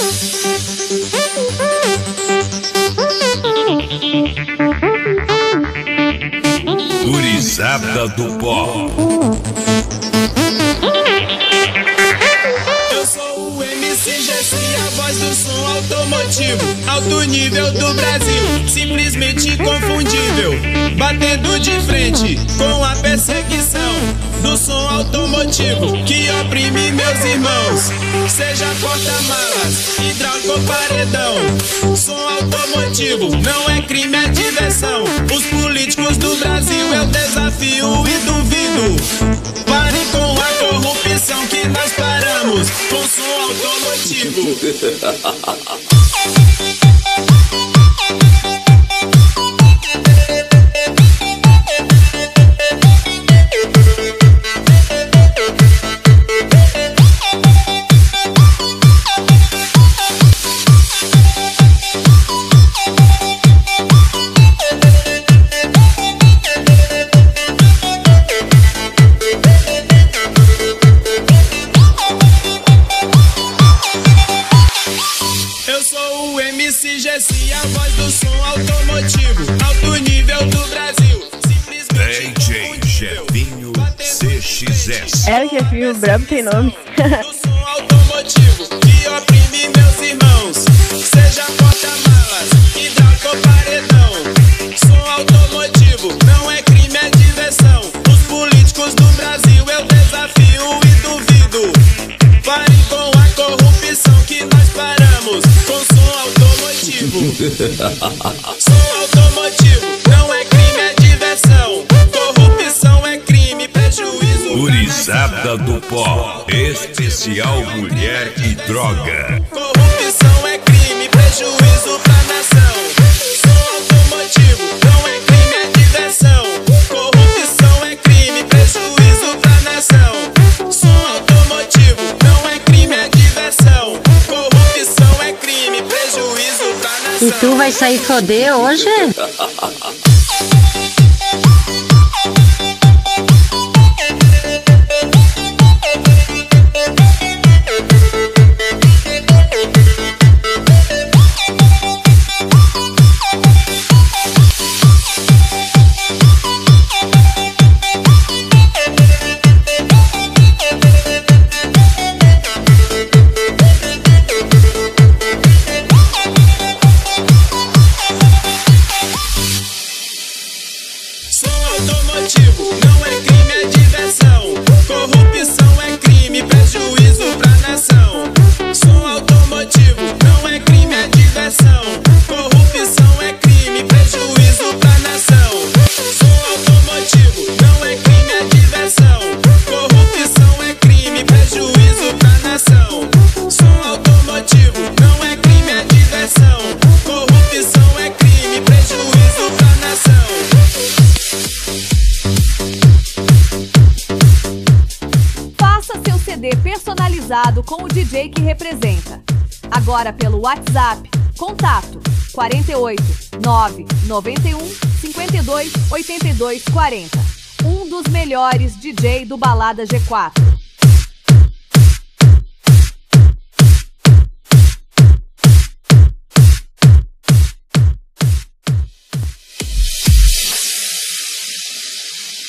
Gurizada do Pó. Eu sou o MC Gessi, a voz do som automotivo, alto nível do Brasil, simplesmente inconfundível, batendo de frente com a perseguição do som automotivo que oprime meus irmãos, seja porta-malas, hidráulico ou paredão. Som automotivo não é crime, é diversão. Os políticos do Brasil eu desafio e duvido. Parem com a corrupção que nós paramos com som automotivo. Eu sou o MC Gessi, a voz do som automotivo, alto nível do Brasil, simplesmente DJ Jefinho CXS. É, o Jefinho brabo tem nome. do som automotivo que oprime meus irmãos, seja porta-malas, hidráulico ou paredão. Som automotivo não é crime, é diversão. Os políticos do Brasil eu desafio e duvido. Parem com a corrupção que nós paramos com som automotivo. Som automotivo não é crime, é diversão. Corrupção é crime, prejuízo. Gurizada do Pó. Especial Mulher e Droga. Corrupção é crime, prejuízo pra nação. Som automotivo não é crime, é diversão. Corrupção é crime, prejuízo pra nação. Som automotivo não é crime, é diversão. Corrupção é crime, prejuízo pra nação. E tu vai sair foder hoje? Automotivo não é crime, é diversão. Corrupção é crime, prejuízo pra nação. Som automotivo não é crime, é diversão. Corrupção é crime, prejuízo pra nação. Som automotivo não é crime, é diversão. Corrupção é crime, prejuízo pra nação. Som automotivo não é crime, é diversão. Corrupção é crime, prejuízo pra nação. Faça seu CD personalizado com o DJ que representa. Agora pelo WhatsApp, contato 48 991 52 82 40. Um dos melhores DJ do Balada G4.